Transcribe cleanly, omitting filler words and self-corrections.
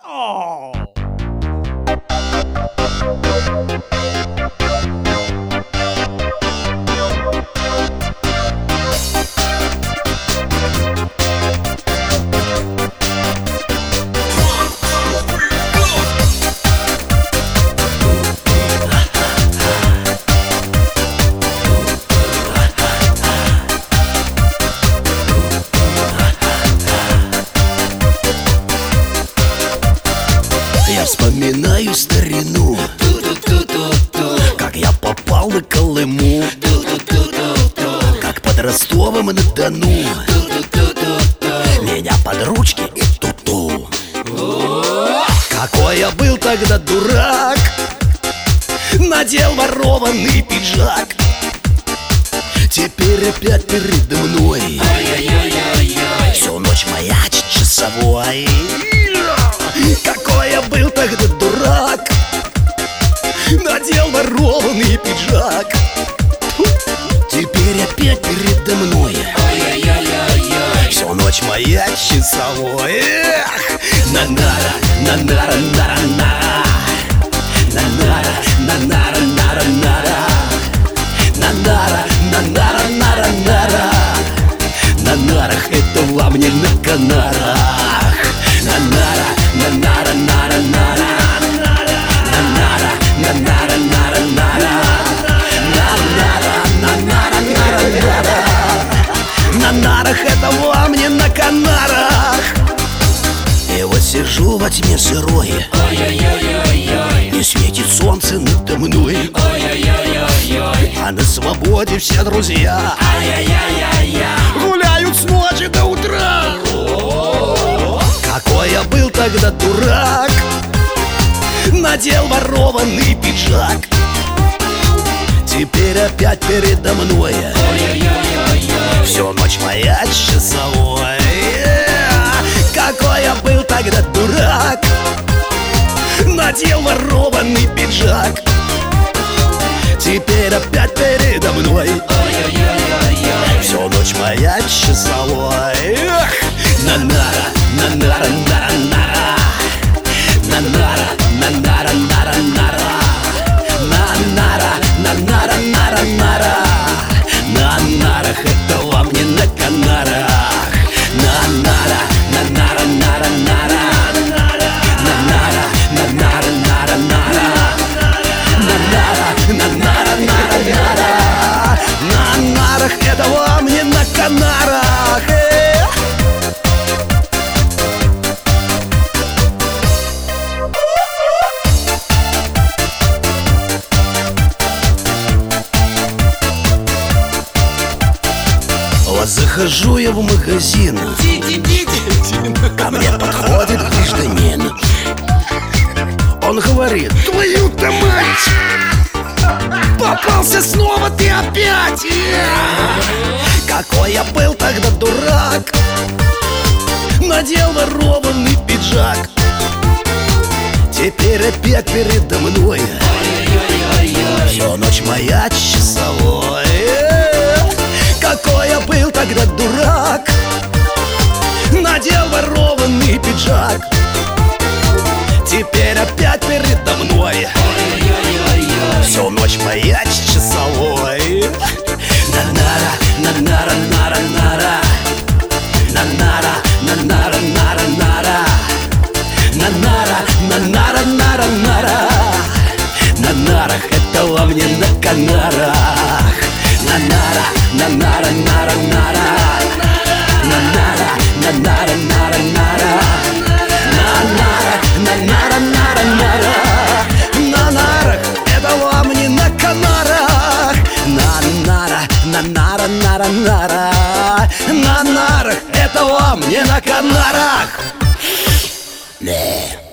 Oh. Я вспоминаю старину, как я попал на Колыму, как под Ростовом-на-Дону меня под ручки и ту-ту. Какой я был тогда дурак, надел ворованный пиджак. Теперь опять передо мной всю ночь маячит часовой. Какой я был тогда дурак, надел ворованный пиджак. Теперь опять передо мной всю ночь маячит часовой. Эх! На-нара, на-нара, нара-нара, на-нара, на-нара, нара-нара, на-нара, на-нара, нара-нара. На нарах, это вам не на Канарах. На-нара, на-нара, нара-нара, на-нара, на-нара, нара-нара, на-нара, на-нара, нара-нара. На нарах, это вам не на Канарах. И вот сижу во тьме сырой, и светит солнце надо мной, а на свободе все друзья гуляют с ночи до утра. Какой я был тогда дурак, надел ворованный пиджак. Теперь опять передо мной всю ночь маячит часовой. Какой я был тогда дурак, надел ворованный пиджак. Теперь опять передо мной всю ночь маячит часовой. На-нара, на-нара, нара-нара, на-нара, на-нара, нара-нара, на-нара, на-нара, нара-нара. На нарах, это вам не на Канарах. На-нара, на-нара, нара-нара, на-нара, на-нара, нара-нара, на-нара, на-нара, нара-нара. На нарах, это вам не на Канарах. Вот захожу я в магазин, ко мне подходит гражданин. Он говорит: твою-то мать, попался снова ты опять. Какой я был тогда дурак, надел ворованный пиджак. Теперь опять передо мной всю ночь маячит часовой. Какой я был тогда дурак, надел ворованный пиджак. Теперь опять передо мной всю ночь маячит часовой. На-нара, на-нара, нара-нара, на-нара, на-нара, нара-нара, на-нара, на-нара, нара-нара. На нарах, это вам не на Канарах. На-нара, на-нара, нара-нара, на-нара, на-нара, нара-нара, на-нара, на-нара, нара-нара. На нарах, это вам не на Канарах. На-нара, на-нара, нара-нара, на нарах, это вам не на Канарах.